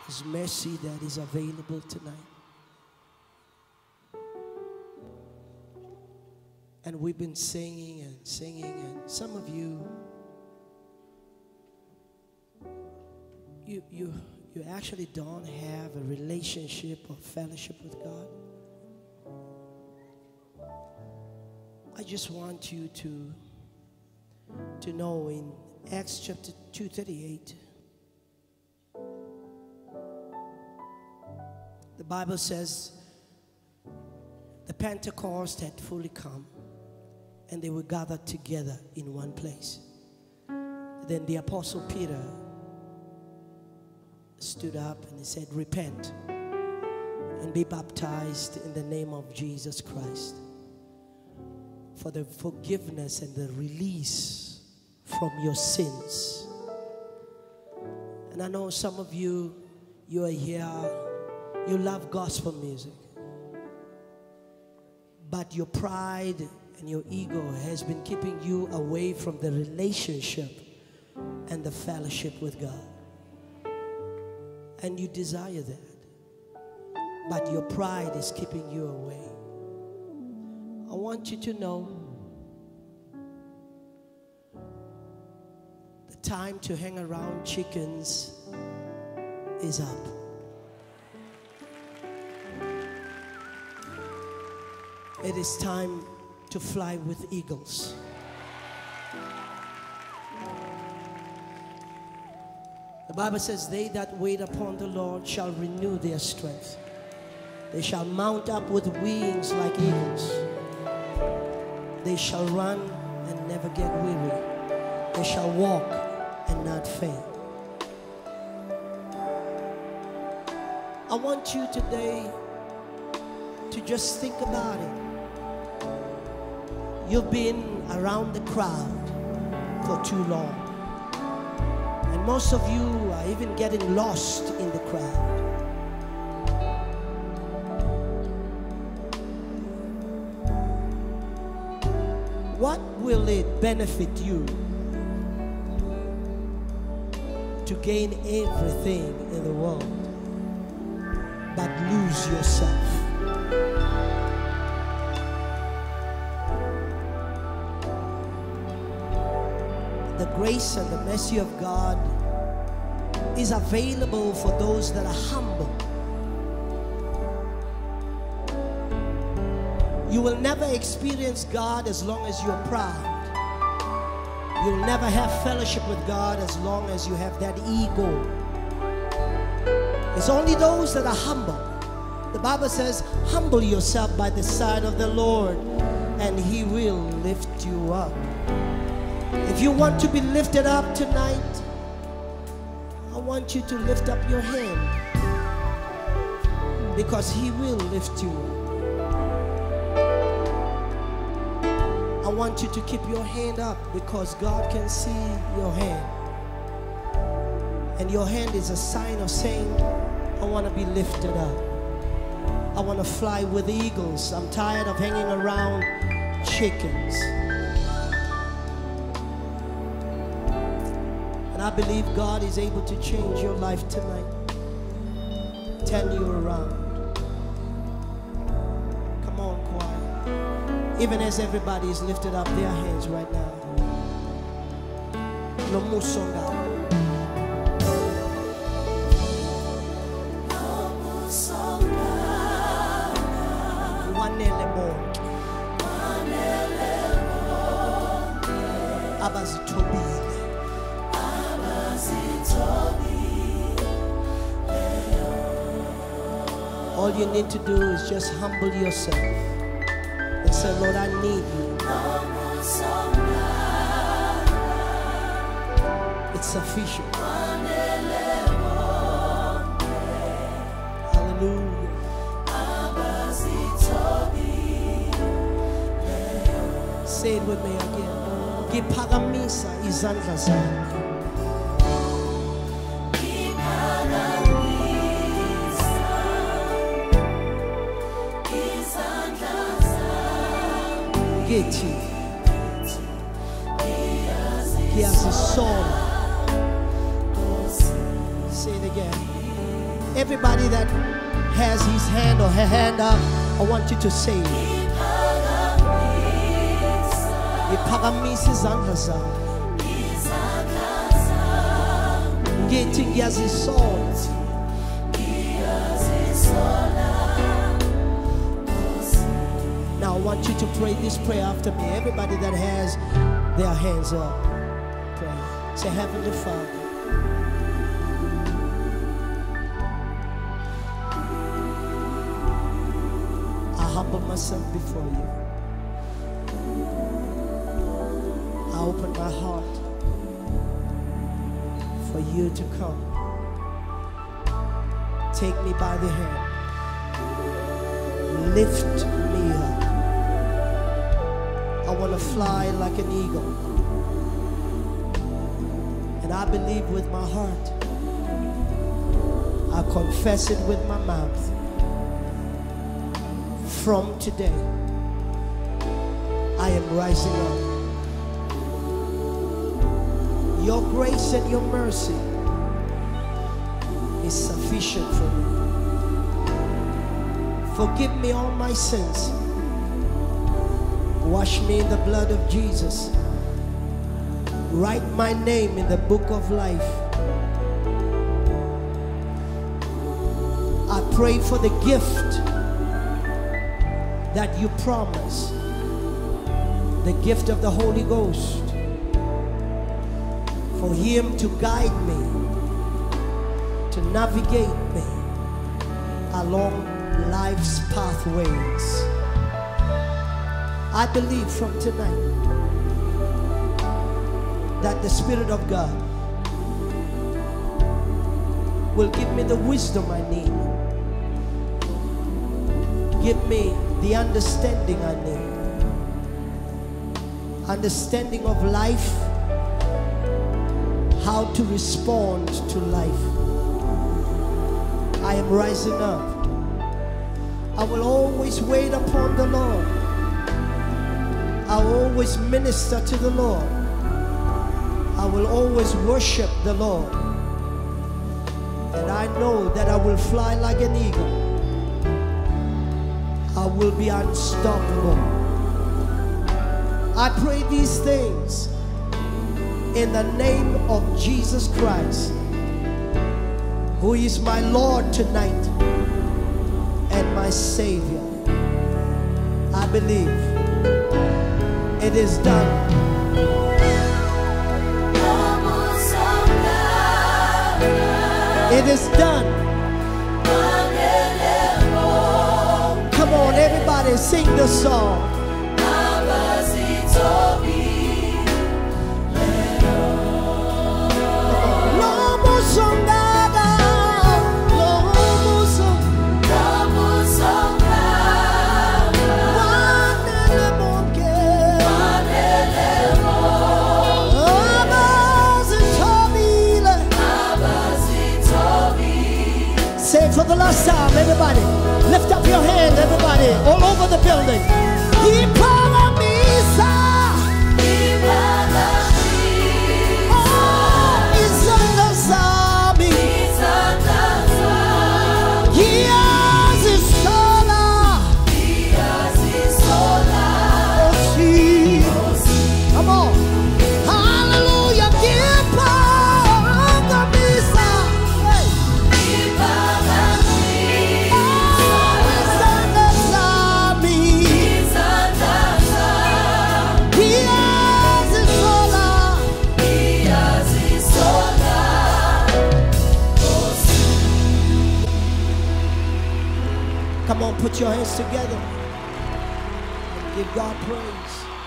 His mercy that is available tonight. And we've been singing and singing, and some of you actually don't have a relationship or fellowship with God. I just want you to know in Acts chapter 2:38, the Bible says the Pentecost had fully come and they were gathered together in one place. Then the Apostle Peter stood up and he said, repent and be baptized in the name of Jesus Christ for the forgiveness and the release from your sins. And I know some of you are here, you love gospel music, but your pride and your ego has been keeping you away from the relationship and the fellowship with God. And you desire that, but your pride is keeping you away. I want you to know the time to hang around chickens is up. It is time to fly with eagles. The Bible says, they that wait upon the Lord shall renew their strength. They shall mount up with wings like eagles. They shall run and never get weary. They shall walk and not faint. I want you today to just think about it. You've been around the crowd for too long. And most of you are even getting lost in the crowd. What will it benefit you to gain everything in the world but lose yourself? The grace and the mercy of God is available for those that are humble. You will never experience God as long as you're proud. You'll never have fellowship with God as long as you have that ego. It's only those that are humble. The Bible says, humble yourself by the side of the Lord and He will lift you up. If you want to be lifted up tonight, I want you to lift up your hand, because He will lift you up. I want you to keep your hand up, because God can see your hand. And your hand is a sign of saying, I want to be lifted up. I want to fly with eagles. I'm tired of hanging around chickens. And I believe God is able to change your life tonight, turn you around. Come on, choir. Even as everybody is lifted up their hands right now. No musonga. Wanele bonke. Abazithobile. All you need to do is just humble yourself and say, Lord, I need you. It's sufficient. Hallelujah. Say it with me again. Ngiphakamisa izandla zami. Ngithi ngiyazisola. Say it again. Everybody that has his hand or her hand up, I want you to say it. Iphakamisa izandla zami. Ngithi ngiyazisola. Now I want you to pray this prayer after me. Everybody that has their hands up, pray. Say, Heavenly Father, I humble myself before you. I open my heart for you to come. Take me by the hand. Lift me up. I want to fly like an eagle. And I believe with my heart. I confess it with my mouth. From today, I am rising up. Your grace and your mercy is sufficient for me. Forgive me all my sins. Wash me in the blood of Jesus. Write my name in the book of life. I pray for the gift that you promise, the gift of the Holy Ghost, for him to guide me, to navigate me along life's pathways. I believe from tonight that the Spirit of God will give me the wisdom I need. Give me the understanding I need. Understanding of life, how to respond to life. I am rising up. I will always wait upon the Lord. I will always minister to the Lord. I will always worship the Lord. And I know that I will fly like an eagle. I will be unstoppable. I pray these things in the name of Jesus Christ, who is my Lord tonight and my Savior. I believe it is done. It is done. Come on, everybody, sing the song. Say it for the last time, everybody. Lift up your hand, everybody, all over the building. Come on. Hallelujah. Come on, put your hands together and give God praise.